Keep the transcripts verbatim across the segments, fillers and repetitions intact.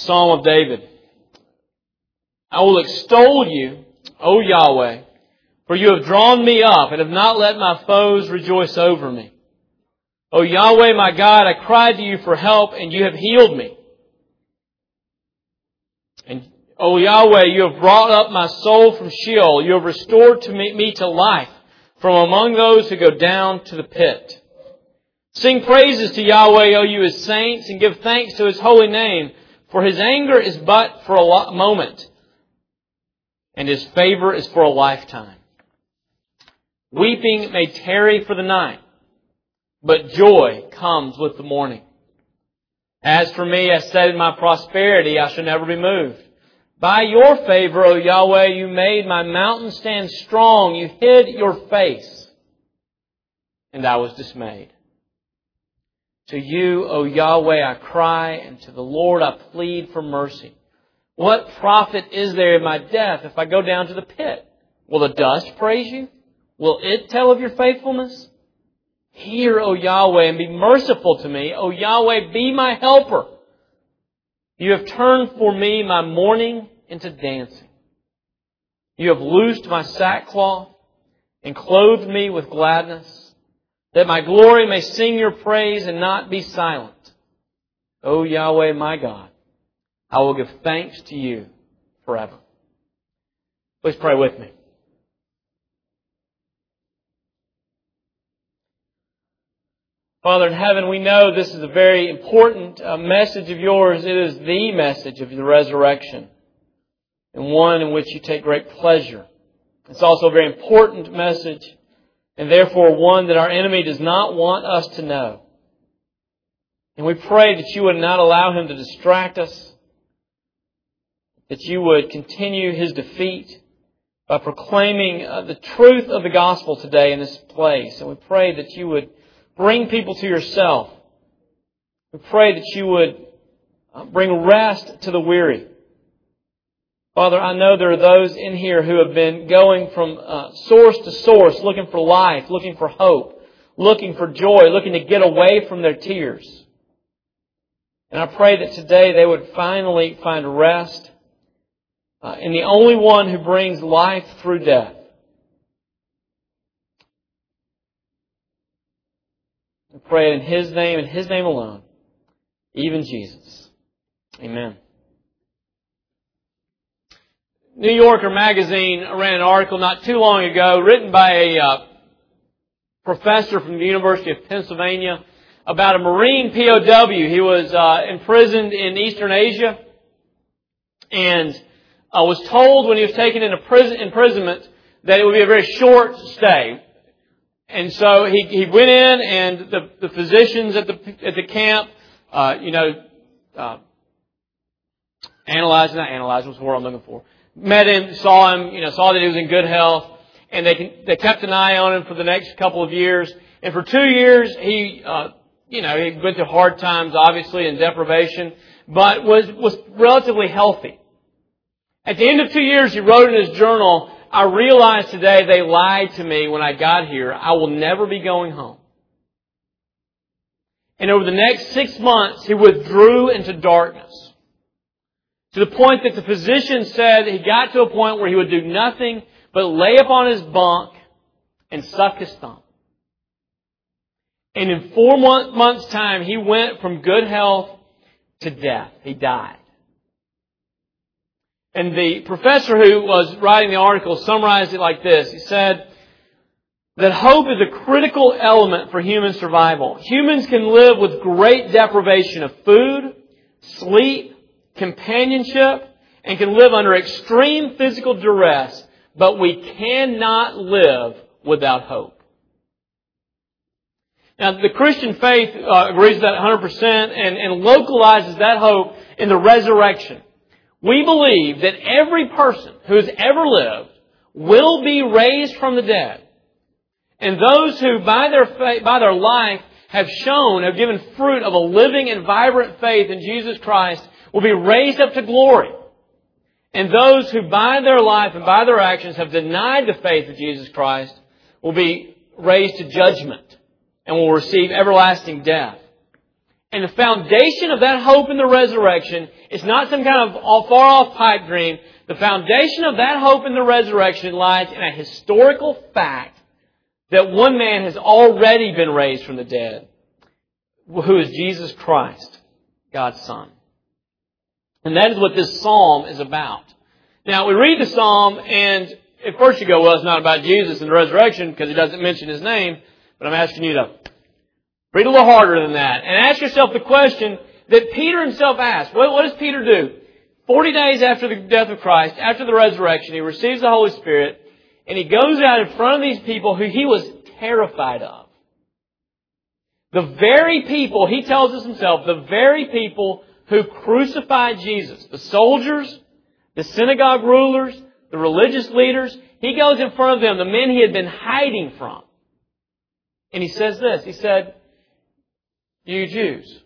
Psalm of David. I will extol you, O Yahweh, for you have drawn me up and have not let my foes rejoice over me. O Yahweh, my God, I cried to you for help, and you have healed me. And O Yahweh, you have brought up my soul from Sheol. You have restored to me, me to life from among those who go down to the pit. Sing praises to Yahweh, O you His saints, and give thanks to His holy name, for His anger is but for a moment, and His favor is for a lifetime. Weeping may tarry for the night, but joy comes with the morning. As for me, I said in my prosperity, I shall never be moved. By your favor, O Yahweh, you made my mountain stand strong. You hid your face, and I was dismayed. To you, O Yahweh, I cry, and to the Lord I plead for mercy. What profit is there in my death if I go down to the pit? Will the dust praise you? Will it tell of your faithfulness? Hear, O Yahweh, and be merciful to me. O Yahweh, be my helper. You have turned for me my mourning into dancing. You have loosed my sackcloth and clothed me with gladness, that my glory may sing your praise and not be silent. O Yahweh, my God, I will give thanks to you forever. Please pray with me. Father in heaven, we know this is a very important uh, message of yours. It is the message of the resurrection, and one in which you take great pleasure. It's also a very important message, and therefore one that our enemy does not want us to know. And we pray that you would not allow him to distract us, that you would continue his defeat by proclaiming uh, the truth of the gospel today in this place. And we pray that you would bring people to yourself. We pray that you would bring rest to the weary. Father, I know there are those in here who have been going from uh, source to source, looking for life, looking for hope, looking for joy, looking to get away from their tears. And I pray that today they would finally find rest uh, in the only one who brings life through death. I pray in His name and His name alone, even Jesus. Amen. New Yorker magazine ran an article not too long ago written by a uh, professor from the University of Pennsylvania about a Marine P O W. He was uh, imprisoned in Eastern Asia and uh, was told when he was taken into prison, imprisonment that it would be a very short stay. And so he, he went in, and the, the physicians at the at the camp, uh, you know, uh, analyzed, not analyzed, what's the word I'm looking for, met him, saw him, you know, saw that he was in good health, and they they kept an eye on him for the next couple of years. And for two years, he, uh, you know, he went through hard times, obviously, and deprivation, but was was relatively healthy. At the end of two years, he wrote in his journal, I realize today they lied to me when I got here. I will never be going home. And over the next six months, he withdrew into darkness. To the point that the physician said he got to a point where he would do nothing but lay upon his bunk and suck his thumb. And in four months' time, he went from good health to death. He died. And the professor who was writing the article summarized it like this. He said that hope is a critical element for human survival. Humans can live with great deprivation of food, sleep, companionship, and can live under extreme physical duress, but we cannot live without hope. Now, the Christian faith uh, agrees with that one hundred percent and, and localizes that hope in the resurrection. We believe that every person who has ever lived will be raised from the dead. And those who by their faith, by their life have shown, have given fruit of a living and vibrant faith in Jesus Christ will be raised up to glory. And those who by their life and by their actions have denied the faith of Jesus Christ will be raised to judgment and will receive everlasting death. And the foundation of that hope in the resurrection is not some kind of far-off pipe dream. The foundation of that hope in the resurrection lies in a historical fact that one man has already been raised from the dead, who is Jesus Christ, God's Son. And that is what this psalm is about. Now, we read the psalm, and at first you go, well, it's not about Jesus and the resurrection because it doesn't mention His name. But I'm asking you to read a little harder than that and ask yourself the question that Peter himself asked. What, what does Peter do? Forty days after the death of Christ, after the resurrection, he receives the Holy Spirit, and he goes out in front of these people who he was terrified of. The very people, he tells us himself, the very people who crucified Jesus, the soldiers, the synagogue rulers, the religious leaders, he goes in front of them, the men he had been hiding from. And he says this, he said, you Jews,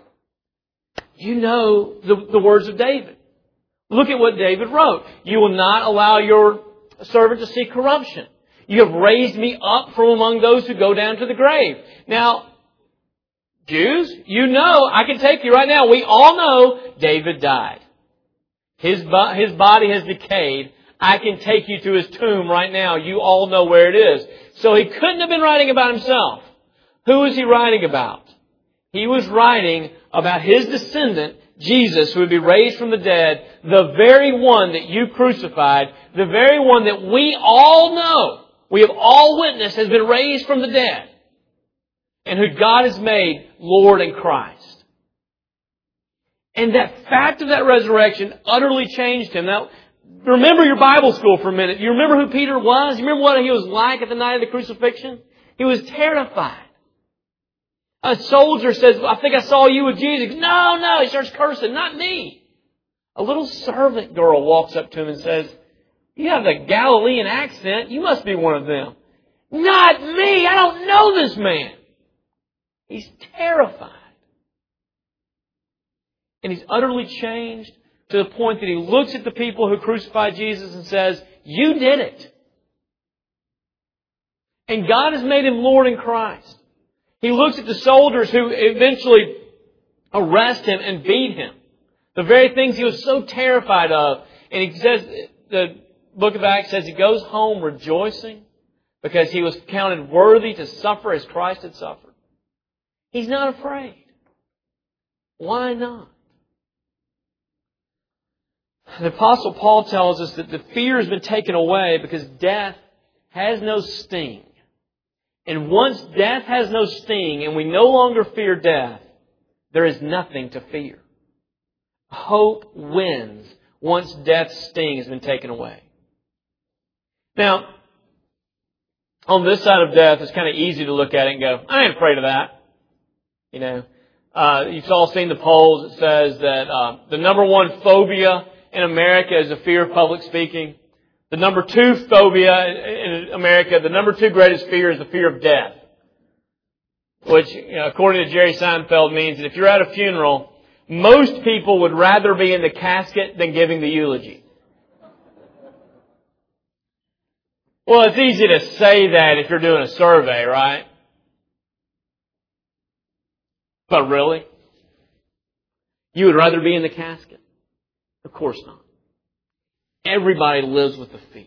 you know the, the words of David. Look at what David wrote. You will not allow your servant to see corruption. You have raised me up from among those who go down to the grave. Now, Jews, you know, I can take you right now. We all know David died. His, his body has decayed. I can take you to his tomb right now. You all know where it is. So he couldn't have been writing about himself. Who was he writing about? He was writing about his descendant, Jesus, who would be raised from the dead, the very one that you crucified, the very one that we all know, we have all witnessed has been raised from the dead, and who God has made Lord and Christ. And that fact of that resurrection utterly changed him. Now, remember your Bible school for a minute. You remember who Peter was? You remember what he was like at the night of the crucifixion? He was terrified. A soldier says, I think I saw you with Jesus. No, no, he starts cursing. Not me. A little servant girl walks up to him and says, you have a Galilean accent. You must be one of them. Not me. I don't know this man. He's terrified. And he's utterly changed to the point that he looks at the people who crucified Jesus and says, you did it. And God has made him Lord in Christ. He looks at the soldiers who eventually arrest him and beat him. The very things he was so terrified of. And he says, the book of Acts says he goes home rejoicing because he was counted worthy to suffer as Christ had suffered. He's not afraid. Why not? The Apostle Paul tells us that the fear has been taken away because death has no sting. And once death has no sting and we no longer fear death, there is nothing to fear. Hope wins once death's sting has been taken away. Now, on this side of death, it's kind of easy to look at it and go, I ain't afraid of that. You know, uh, you've all seen the polls that says that uh, the number one phobia in America is the fear of public speaking. The number two phobia in America, the number two greatest fear is the fear of death. Which, you know, according to Jerry Seinfeld, means that if you're at a funeral, most people would rather be in the casket than giving the eulogy. Well, it's easy to say that if you're doing a survey, right? But really? You would rather be in the casket? Of course not. Everybody lives with the fear.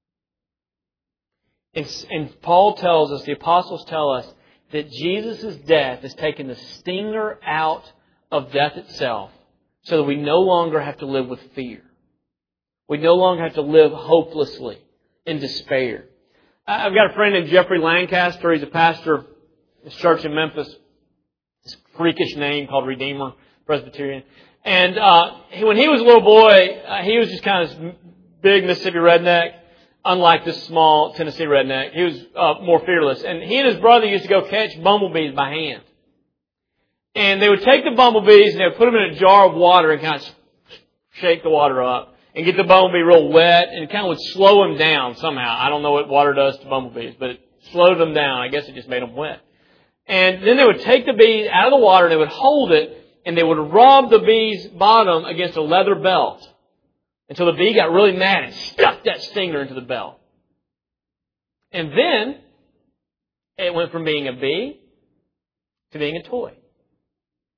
And, and Paul tells us, the apostles tell us, that Jesus' death has taken the stinger out of death itself so that we no longer have to live with fear. We no longer have to live hopelessly in despair. I've got a friend named Jeffrey Lancaster. He's a pastor of this church in Memphis. This freakish name called Redeemer Presbyterian. And uh, when he was a little boy, uh, he was just kind of this big Mississippi redneck, unlike this small Tennessee redneck. He was uh, more fearless. And he and his brother used to go catch bumblebees by hand. And they would take the bumblebees and they would put them in a jar of water and kind of shake the water up and get the bumblebee real wet, and it kind of would slow them down somehow. I don't know what water does to bumblebees, but it slowed them down. I guess it just made them wet. And then they would take the bee out of the water and they would hold it, and they would rub the bee's bottom against a leather belt until the bee got really mad and stuck that stinger into the belt. And then it went from being a bee to being a toy.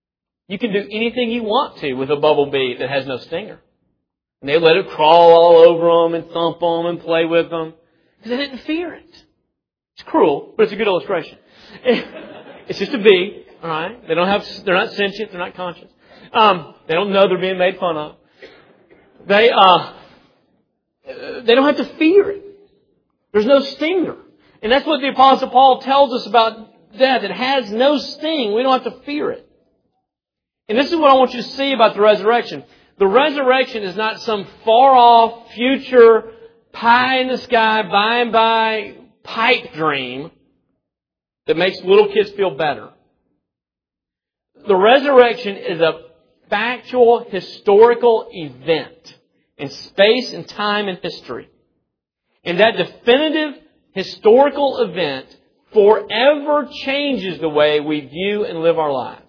You can do anything you want to with a bumblebee that has no stinger. And they let it crawl all over them and thump them and play with them. Because they didn't fear it. It's cruel, but it's a good illustration. It's just a bee, all right? They don't have, they're not sentient, they're not conscious. Um, they don't know they're being made fun of. They, uh, they don't have to fear it. There's no stinger. And that's what the Apostle Paul tells us about death. It has no sting. We don't have to fear it. And this is what I want you to see about the resurrection. The resurrection is not some far-off, future, pie-in-the-sky, by-and-by pipe dream that makes little kids feel better. The resurrection is a factual, historical event in space and time and history. And that definitive historical event forever changes the way we view and live our lives.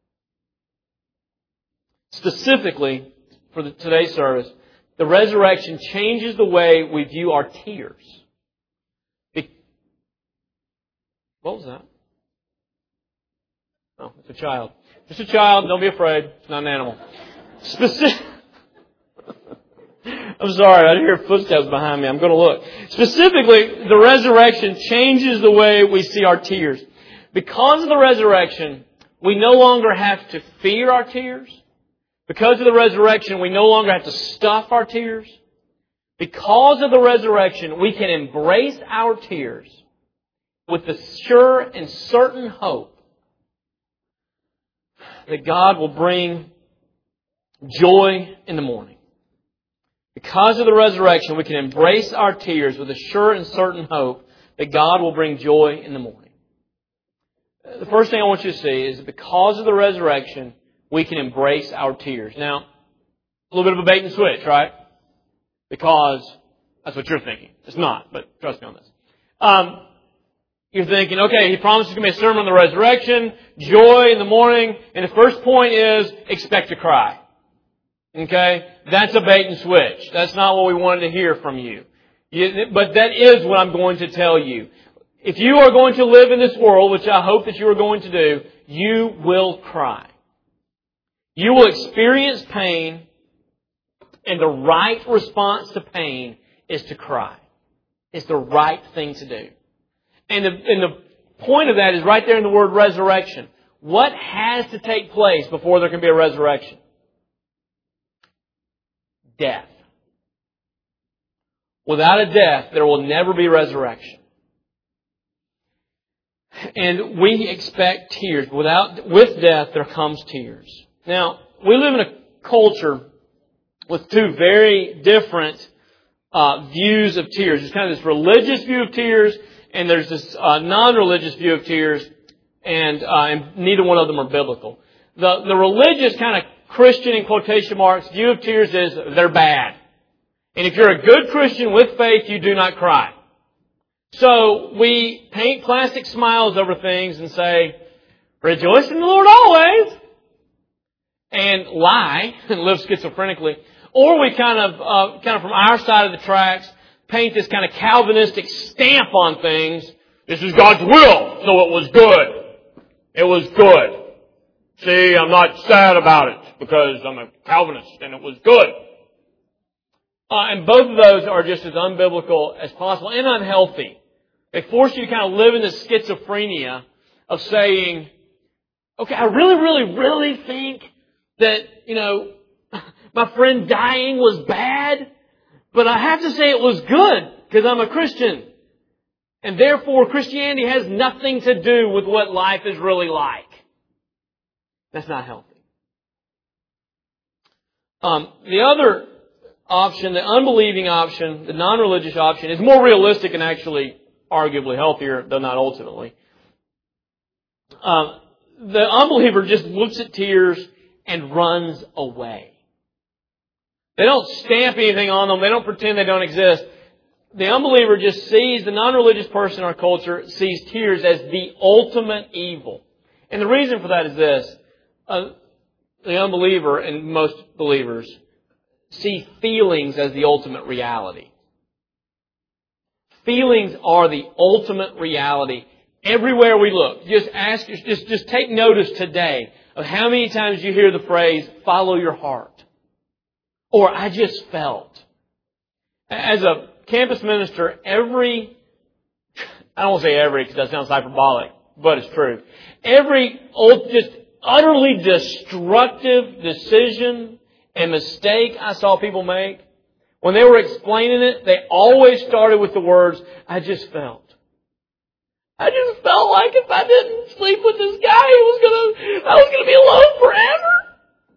Specifically, for the, today's service, the resurrection changes the way we view our tears. Be- what was that? Oh, it's a child. Just a child. Don't be afraid. It's not an animal. Specific. I'm sorry. I hear footsteps behind me. I'm going to look. Specifically, the resurrection changes the way we see our tears. Because of the resurrection, we no longer have to fear our tears. Because of the resurrection, we no longer have to stuff our tears. Because of the resurrection, we can embrace our tears with the sure and certain hope that God will bring joy in the morning. Because of the resurrection, we can embrace our tears with a sure and certain hope that God will bring joy in the morning. The first thing I want you to see is that because of the resurrection, we can embrace our tears. Now, a little bit of a bait and switch, right? Because that's what you're thinking. It's not, but trust me on this. Um, you're thinking, okay, he promises to be a sermon on the resurrection, joy in the morning, and the first point is expect to cry. Okay? That's a bait and switch. That's not what we wanted to hear from you. you. But that is what I'm going to tell you. If you are going to live in this world, which I hope that you are going to do, you will cry. You will experience pain, and the right response to pain is to cry. It's the right thing to do. And the, and the point of that is right there in the word resurrection. What has to take place before there can be a resurrection? Death. Without a death, there will never be resurrection. And we expect tears. Without, with death, there comes tears. Now, we live in a culture with two very different uh, views of tears. There's kind of this religious view of tears, and there's this uh, non-religious view of tears, and, uh, and neither one of them are biblical. The, the religious kind of Christian, in quotation marks, view of tears is they're bad. And if you're a good Christian with faith, you do not cry. So we paint plastic smiles over things and say, rejoice in the Lord always. And lie and live schizophrenically. Or we kind of, uh, kind of from our side of the tracks, paint this kind of Calvinistic stamp on things. This is God's will, so it was good. It was good. See, I'm not sad about it because I'm a Calvinist and it was good. Uh, and both of those are just as unbiblical as possible and unhealthy. They force you to kind of live in this schizophrenia of saying, okay, I really, really, really think that, you know, my friend dying was bad, but I have to say it was good because I'm a Christian. And therefore, Christianity has nothing to do with what life is really like. That's not healthy. Um, the other option, the unbelieving option, the non-religious option, is more realistic and actually arguably healthier, though not ultimately. Um, the unbeliever just looks at tears and runs away. They don't stamp anything on them. They don't pretend they don't exist. The unbeliever just sees, the non-religious person in our culture sees tears as the ultimate evil. And the reason for that is this. Uh, the unbeliever and most believers see feelings as the ultimate reality. Feelings are the ultimate reality. Everywhere we look, just ask, just, just take notice today But how many times you hear the phrase, follow your heart? Or, I just felt. As a campus minister, every, I don't want to say every because that sounds hyperbolic, but it's true. Every just utterly destructive decision and mistake I saw people make, when they were explaining it, they always started with the words, I just felt. I just felt like if I didn't sleep with this guy, he was gonna, I was gonna be alone forever.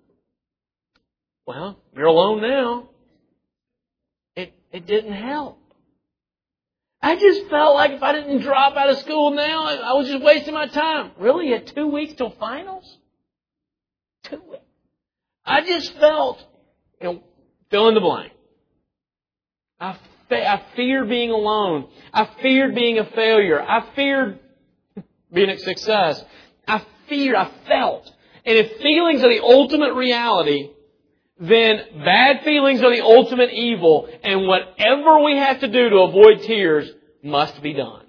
Well, you're alone now. It, it didn't help. I just felt like if I didn't drop out of school now, I was just wasting my time. Really? You had two weeks till finals? Two weeks. I just felt, you know, fill in the blank. I, fe- I feared being alone. I feared being a failure. I feared being a success. I feared, I felt. And if feelings are the ultimate reality, then bad feelings are the ultimate evil, and whatever we have to do to avoid tears must be done.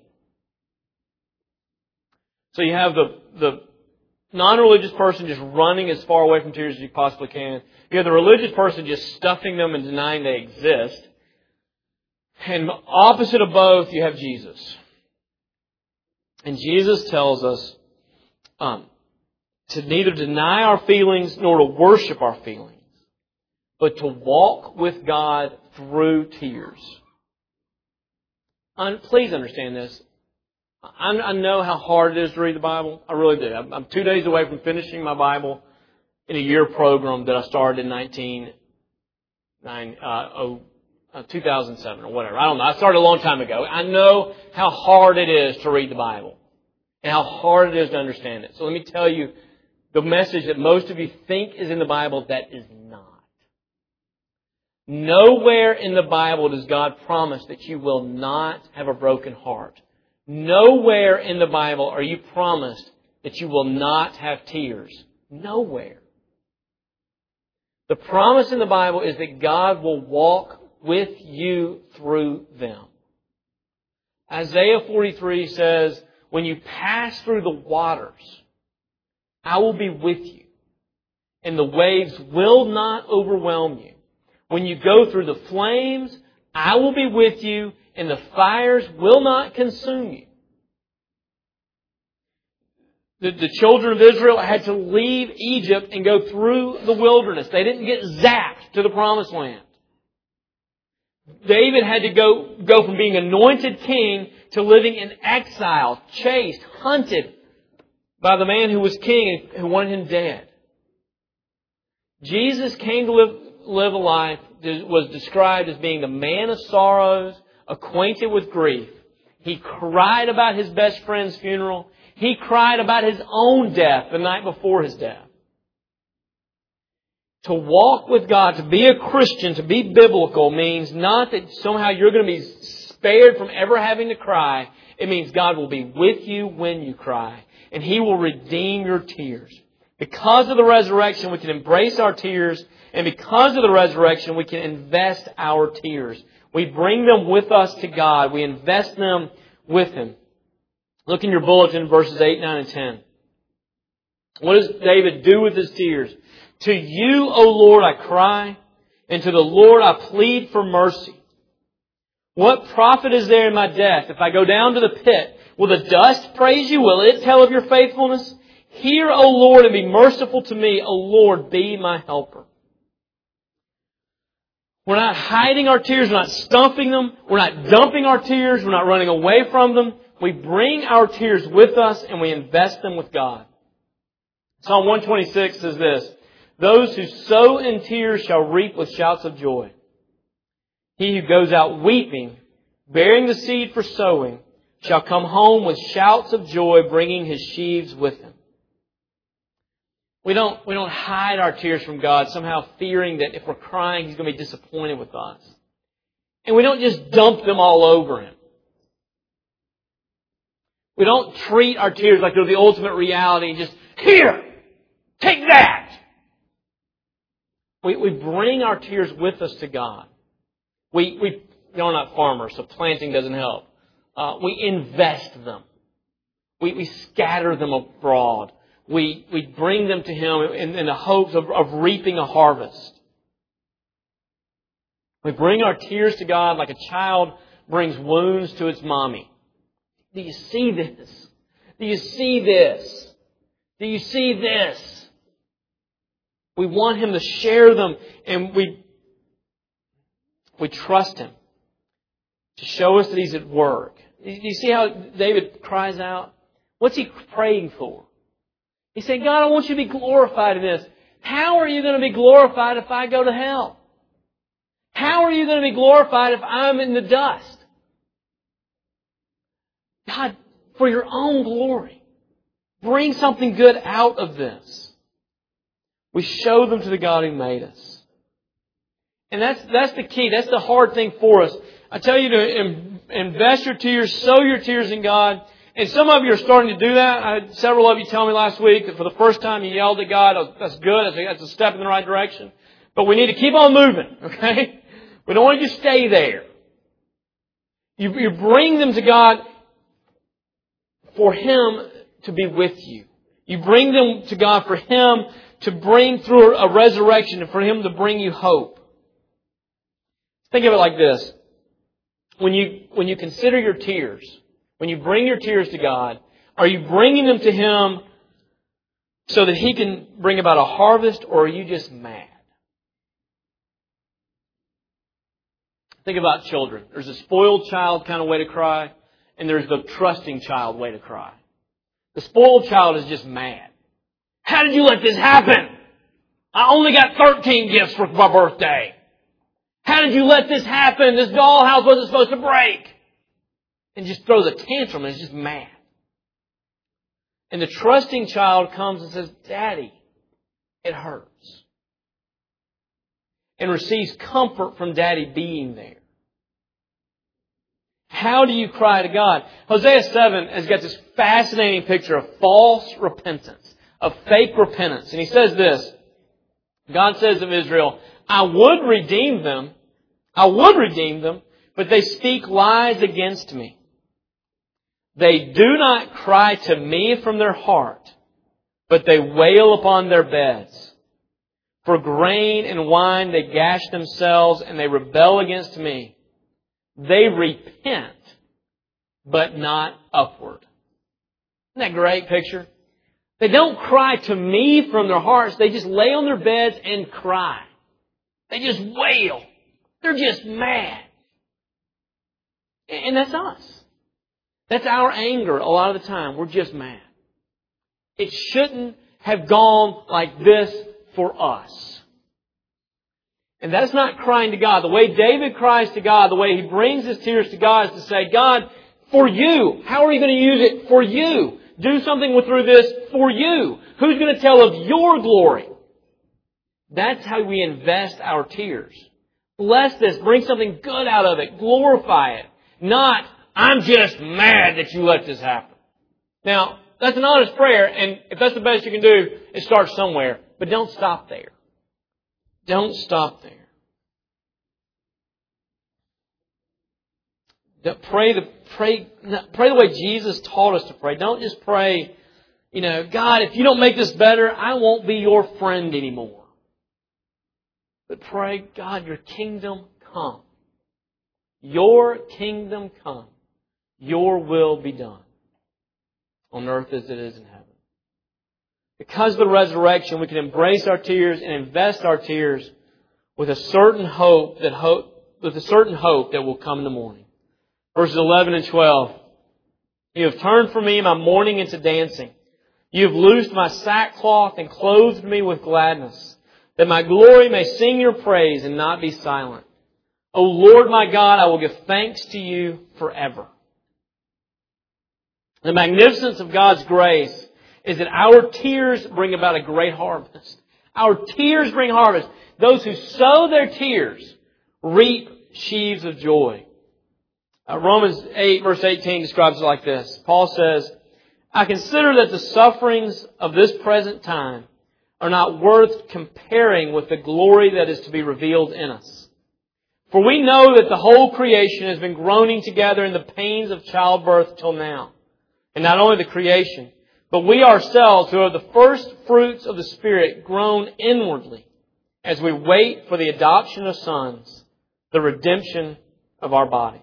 So you have the, the non-religious person just running as far away from tears as you possibly can. You have the religious person just stuffing them and denying they exist. And opposite of both, you have Jesus. And Jesus tells us um, to neither deny our feelings nor to worship our feelings, but to walk with God through tears. And please understand this. I, I know how hard it is to read the Bible. I really do. I'm, I'm two days away from finishing my Bible in a year program that I started in nineteen, nine, uh, oh, uh, two thousand seven or whatever. I don't know. I started a long time ago. I know how hard it is to read the Bible and how hard it is to understand it. So let me tell you the message that most of you think is in the Bible that is not. Nowhere in the Bible does God promise that you will not have a broken heart. Nowhere in the Bible are you promised that you will not have tears. Nowhere. The promise in the Bible is that God will walk with you through them. Isaiah forty-three says, when you pass through the waters, I will be with you, and the waves will not overwhelm you. When you go through the flames, I will be with you, and the fires will not consume you. The, the children of Israel had to leave Egypt and go through the wilderness. They didn't get zapped to the promised land. David had to go, go from being anointed king to living in exile, chased, hunted by the man who was king and who wanted him dead. Jesus came to live live a life that was described as being the man of sorrows, acquainted with grief. He cried about his best friend's funeral. He cried about his own death the night before his death. To walk with God, to be a Christian, to be biblical means not that somehow you're going to be spared from ever having to cry. It means God will be with you when you cry, and He will redeem your tears. Because of the resurrection, we can embrace our tears. And because of the resurrection, we can invest our tears. We bring them with us to God. We invest them with Him. Look in your bulletin, verses eight, nine, and ten. What does David do with his tears? To you, O Lord, I cry, and to the Lord I plead for mercy. What profit is there in my death? If I go down to the pit, will the dust praise you? Will it tell of your faithfulness? Hear, O Lord, and be merciful to me. O Lord, be my helper. We're not hiding our tears. We're not stuffing them. We're not dumping our tears. We're not running away from them. We bring our tears with us and we invest them with God. Psalm one twenty-six says this, those who sow in tears shall reap with shouts of joy. He who goes out weeping, bearing the seed for sowing, shall come home with shouts of joy, bringing his sheaves with him. We don't, we don't hide our tears from God, somehow fearing that if we're crying, He's going to be disappointed with us. And we don't just dump them all over Him. We don't treat our tears like they're the ultimate reality and just, here, take that. We, we bring our tears with us to God. We, we, you know, we're not farmers, so planting doesn't help. Uh, we invest them. We, we scatter them abroad. we, we bring them to Him in, in the hopes of, of reaping a harvest. We bring our tears to God like a child brings wounds to its mommy. Do you see this? Do you see this? Do you see this? We want Him to share them, and we, we trust Him to show us that He's at work. Do you see how David cries out? What's he praying for? He said, God, I want you to be glorified in this. How are you going to be glorified if I go to hell? How are you going to be glorified if I'm in the dust? God, for your own glory, bring something good out of this. We show them to the God who made us. And that's, that's the key. That's the hard thing for us. I tell you to im- invest your tears, sow your tears in God. And some of you are starting to do that. I had several of you tell me last week that for the first time you yelled at God. Oh, that's good. That's a, that's a step in the right direction. But we need to keep on moving, okay? We don't want you to stay there. You, you bring them to God for Him to be with you. You bring them to God for Him to bring through a resurrection and for Him to bring you hope. Think of it like this. When you, when you consider your tears, when you bring your tears to God, are you bringing them to Him so that He can bring about a harvest, or are you just mad? Think about children. There's a spoiled child kind of way to cry, and there's the trusting child way to cry. The spoiled child is just mad. How did you let this happen? I only got thirteen gifts for my birthday. How did you let this happen? This dollhouse wasn't supposed to break. And just throws a tantrum and is just mad. And the trusting child comes and says, Daddy, it hurts. And receives comfort from Daddy being there. How do you cry to God? Hosea seven has got this fascinating picture of false repentance, of fake repentance. And he says this, God says of Israel, I would redeem them, I would redeem them, but they speak lies against me. They do not cry to me from their heart, but they wail upon their beds. For grain and wine they gash themselves, and they rebel against me. They repent, but not upward. Isn't that a great picture? They don't cry to me from their hearts. They just lay on their beds and cry. They just wail. They're just mad. And that's us. That's our anger a lot of the time. We're just mad. It shouldn't have gone like this for us. And that's not crying to God. The way David cries to God, the way he brings his tears to God is to say, God, for you. How are you going to use it? For you. Do something with through this for you. Who's going to tell of your glory? That's how we invest our tears. Bless this. Bring something good out of it. Glorify it. Not, I'm just mad that you let this happen. Now, that's an honest prayer, and if that's the best you can do, it starts somewhere. But don't stop there. Don't stop there. Pray the, pray, pray the way Jesus taught us to pray. Don't just pray, you know, God, if you don't make this better, I won't be your friend anymore. But pray, God, your kingdom come. Your kingdom come. Your will be done on earth as it is in heaven. Because of the resurrection, we can embrace our tears and invest our tears with a certain hope that hope, with a certain hope that will come in the morning. Verses eleven and twelve. You have turned from me my mourning into dancing. You have loosed my sackcloth and clothed me with gladness, that my glory may sing your praise and not be silent. O Lord my God, I will give thanks to you forever. The magnificence of God's grace is that our tears bring about a great harvest. Our tears bring harvest. Those who sow their tears reap sheaves of joy. Uh, Romans eight verse eighteen describes it like this. Paul says, I consider that the sufferings of this present time are not worth comparing with the glory that is to be revealed in us. For we know that the whole creation has been groaning together in the pains of childbirth till now. And not only the creation, But we ourselves, who are the first fruits of the Spirit, groan inwardly as we wait for the adoption of sons, the redemption of our bodies.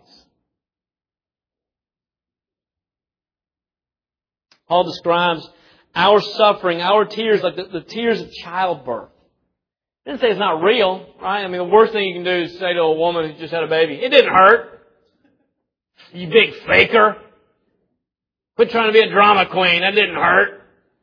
Paul describes our suffering, our tears, like the, the tears of childbirth. He didn't say it's not real, right? I mean, the worst thing you can do is say to a woman who just had a baby, it didn't hurt. You big faker. Quit trying to be a drama queen. That didn't hurt.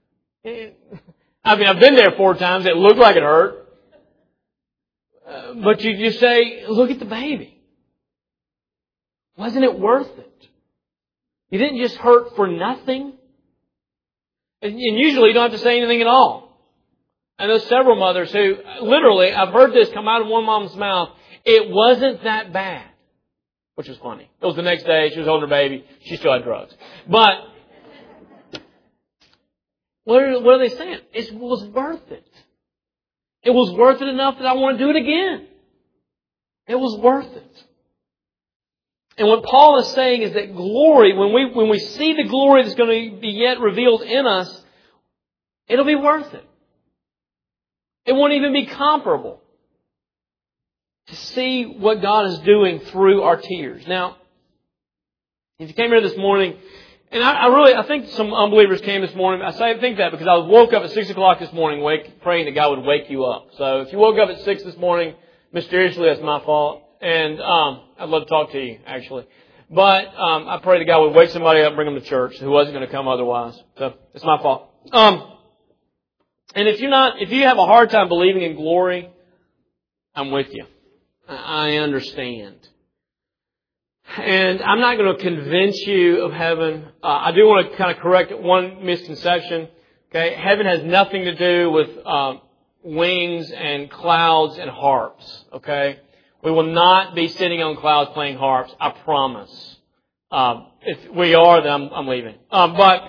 I mean, I've been there four times. It looked like it hurt. Uh, but you just say, look at the baby. Wasn't it worth it? You didn't just hurt for nothing. And, and usually you don't have to say anything at all. I know several mothers who, literally, I've heard this come out of one mom's mouth, it wasn't that bad. Which was funny. It was the next day, she was holding her baby, she still had drugs. But, what are, what are they saying? It was worth it. It was worth it enough that I want to do it again. It was worth it. And what Paul is saying is that glory, when we, when we see the glory that's going to be yet revealed in us, it'll be worth it. It won't even be comparable to see what God is doing through our tears. Now, if you came here this morning, and I, I really, I think some unbelievers came this morning. I say I think that because I woke up at six o'clock this morning, wake, praying that God would wake you up. So if you woke up at six this morning, mysteriously, that's my fault. And um, I'd love to talk to you, actually. But um, I pray that God would wake somebody up and bring them to church who wasn't going to come otherwise. So it's my fault. Um, and if you're not, if you have a hard time believing in glory, I'm with you. I understand. And I'm not going to convince you of heaven. Uh, I do want to kind of correct one misconception. Okay, heaven has nothing to do with um, wings and clouds and harps. Okay, we will not be sitting on clouds playing harps. I promise. Um, if we are, then I'm, I'm leaving. Um, but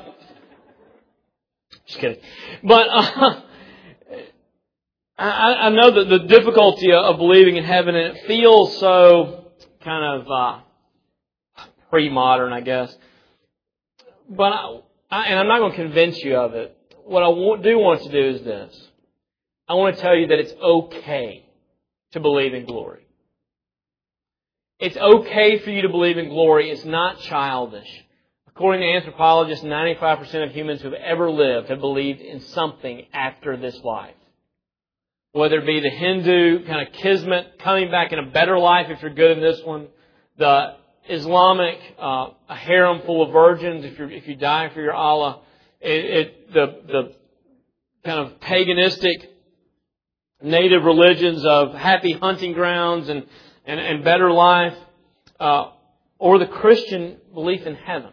just kidding. But. Uh, I, I know that the difficulty of believing in heaven, and it feels so kind of uh, pre-modern, I guess. But I, I, and I'm not going to convince you of it. What I want, do want to do is this: I want to tell you that it's okay to believe in glory. It's okay for you to believe in glory. It's not childish. According to anthropologists, ninety-five percent of humans who have ever lived have believed in something after this life. Whether it be the Hindu kind of kismet, coming back in a better life if you're good in this one. The Islamic, uh, a harem full of virgins if you if you die for your Allah. It, it the the kind of paganistic native religions of happy hunting grounds and and, and better life, uh, or the Christian belief in heaven.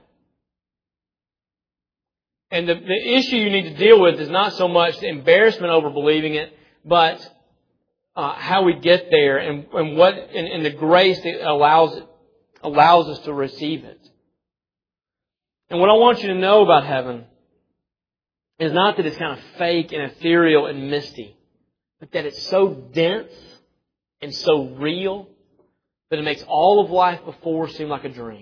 And the, the issue you need to deal with is not so much the embarrassment over believing it, but uh, how we get there and, and what and, and the grace that allows it, allows us to receive it. And what I want you to know about heaven is not that it's kind of fake and ethereal and misty, but that it's so dense and so real that it makes all of life before seem like a dream.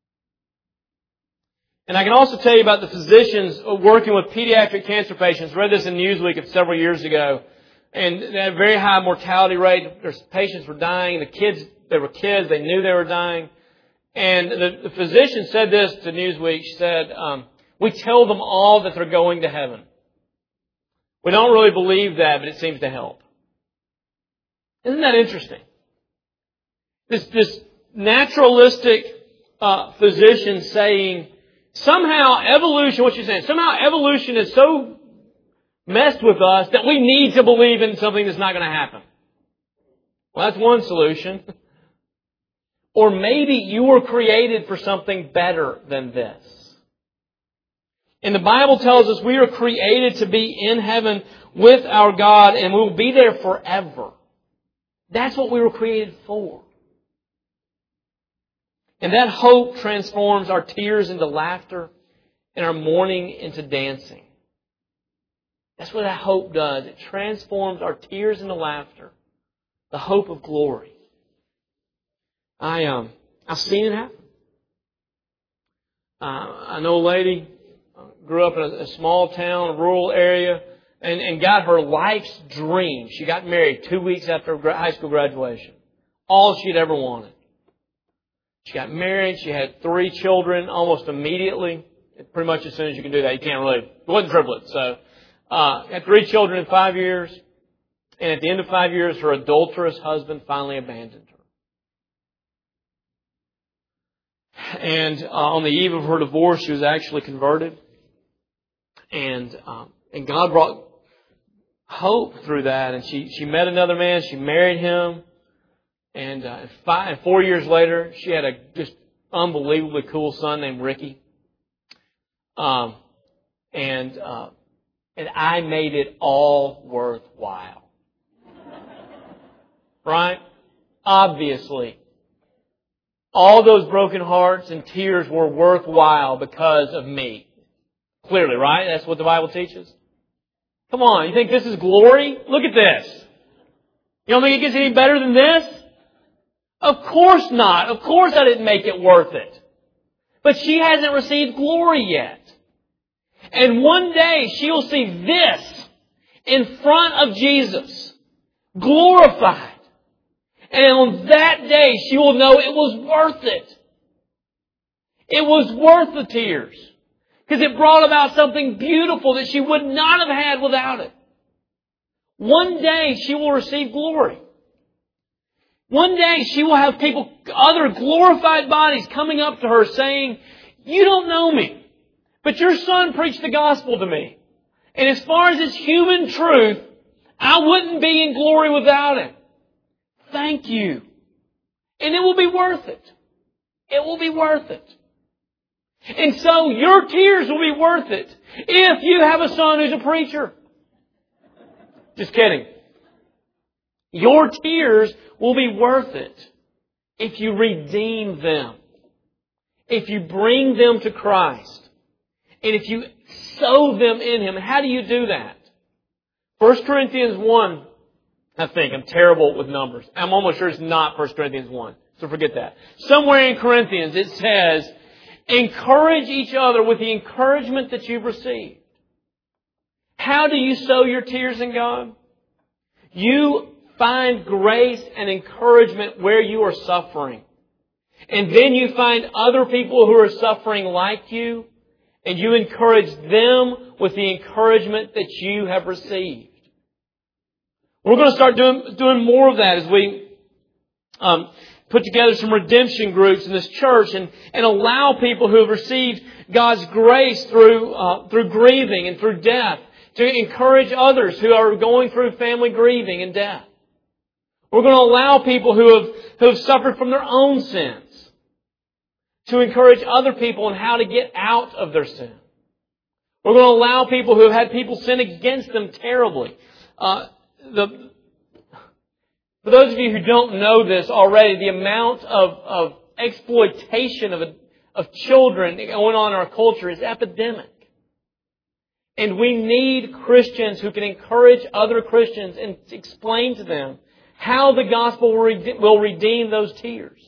And I can also tell you about the physicians working with pediatric cancer patients. I read this in Newsweek several years ago. And they had a very high mortality rate. Their patients were dying. The kids, they were kids. They knew they were dying. And the, the physician said this to Newsweek. She said, um, we tell them all that they're going to heaven. We don't really believe that, but it seems to help. Isn't that interesting? This, this naturalistic uh, physician saying, somehow evolution, what you're saying, somehow evolution is so messed with us that we need to believe in something that's not going to happen. Well, that's one solution. Or maybe you were created for something better than this. And the Bible tells us we are created to be in heaven with our God and we'll be there forever. That's what we were created for. And that hope transforms our tears into laughter and our mourning into dancing. That's what that hope does. It transforms our tears into laughter. The hope of glory. I um I've seen it happen. Uh, I know a lady grew up in a, a small town, a rural area, and, and got her life's dream. She got married two weeks after high school graduation. All she'd ever wanted. She got married. She had three children almost immediately. Pretty much as soon as you can do that. You can't really. It wasn't triplets. So, uh, had three children in five years. And at the end of five years, her adulterous husband finally abandoned her. And uh, on the eve of her divorce, she was actually converted. And um, and God brought hope through that. And she, she met another man. She married him. And uh, five, four years later, she had a just unbelievably cool son named Ricky. Um, and uh, and I made it all worthwhile. Right? Obviously. All those broken hearts and tears were worthwhile because of me. Clearly, right? That's what the Bible teaches. Come on, you think this is glory? Look at this. You don't think it gets any better than this? Of course not. Of course I didn't make it worth it. But she hasn't received glory yet. And one day she will see this in front of Jesus, glorified. And on that day she will know it was worth it. It was worth the tears. Because it brought about something beautiful that she would not have had without it. One day she will receive glory. One day she will have people, other glorified bodies coming up to her saying, "You don't know me, but your son preached the gospel to me. And as far as it's human truth, I wouldn't be in glory without it. Thank you." And it will be worth it. It will be worth it. And so your tears will be worth it if you have a son who's a preacher. Just kidding. Your tears will be worth it if you redeem them. If you bring them to Christ. And if you sow them in Him. How do you do that? First Corinthians one, I think. I'm terrible with numbers. I'm almost sure it's not First Corinthians one. So forget that. Somewhere in Corinthians it says, encourage each other with the encouragement that you've received. How do you sow your tears in God? You find grace and encouragement where you are suffering. And then you find other people who are suffering like you, and you encourage them with the encouragement that you have received. We're going to start doing, doing more of that as we um, put together some redemption groups in this church and, and allow people who have received God's grace through uh, through grieving and through death to encourage others who are going through family grieving and death. We're going to allow people who have, who have suffered from their own sins to encourage other people on how to get out of their sin. We're going to allow people who have had people sin against them terribly. Uh, the, for those of you who don't know this already, the amount of, of exploitation of, of children going on in our culture is epidemic. And we need Christians who can encourage other Christians and explain to them how the gospel will redeem those tears.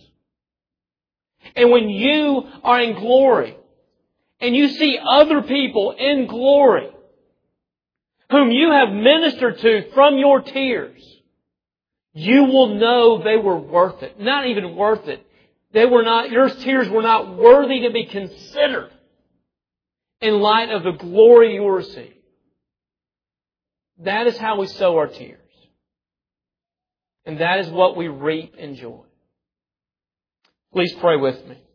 And when you are in glory and you see other people in glory whom you have ministered to from your tears, you will know they were worth it. Not even worth it. They were not, your tears were not worthy to be considered in light of the glory you will receive. That is how we sow our tears. And that is what we reap in joy. Please pray with me.